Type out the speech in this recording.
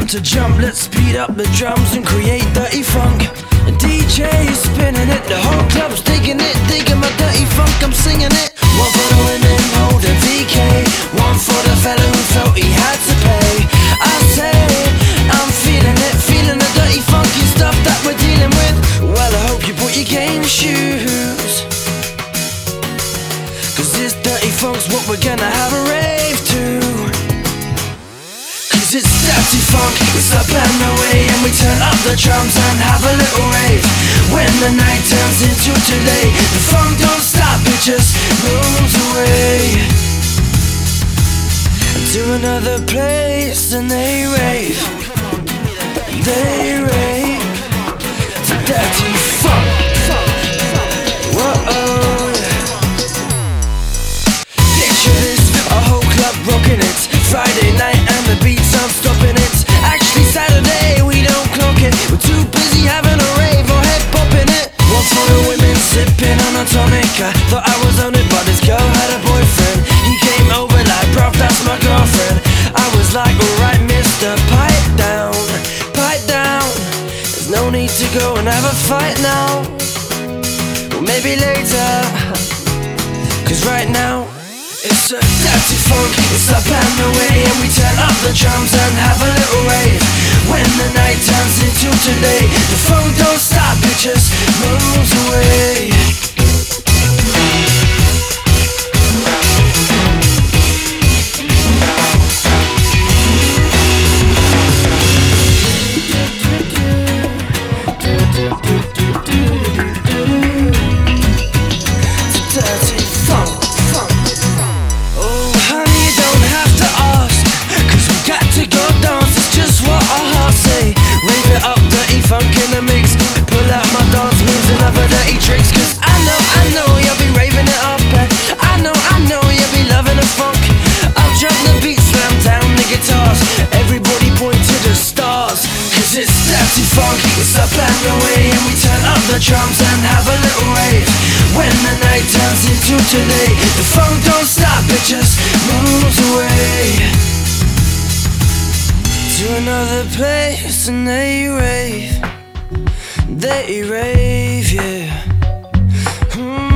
to jump, let's speed up the drums and create dirty funk. The DJ is spinning it, the whole club's digging it, digging my dirty funk, I'm singing it. One for the women holding VK, one for the fella who felt he had to pay. I say, I'm feeling it, feeling the dirty funky stuff that we're dealing with. Well, I hope you brought your game shoes, cause this dirty funk's what we're gonna have a rave to. Cause it's dirty funk, it's up and away, and we turn up the drums and have a little rave. When the night turns into today, the funk don't stop, it just moves away to another place, and they rave, they rave to dirty funk. Whoa, picture this, a whole club rocking it, Friday night and the beats aren't stopping it. Actually Saturday we don't clock it, we're too busy having a rave or head popping it. One for the women sipping on a tonic, I thought I was on it but this girl had a boyfriend. He came over like, bruv, that's my girlfriend. I was like, alright mister, pipe down, pipe down. There's no need to go and have a fight now, or maybe later, cause right now it's a dirty funk, it's up and away, and we turn up the drums and have a little rave. When the night turns into today, the funk don't stop, it just moves away. Dirty funk. Oh honey, you don't have to ask, cause we got to go dance, it's just what our hearts say. Rave it up, dirty funk in the mix, pull out my dance moves and other dirty tricks. Cause I know you'll be raving it up, I know you'll be loving the funk. I'll drop the beat, slam down the guitars, everybody point to the stars. Cause it's dirty funk, it's up and away, and we turn up the drums and have a little rave. When the night turns into today, the funk don't stop, it just moves away to another place, and they rave, yeah.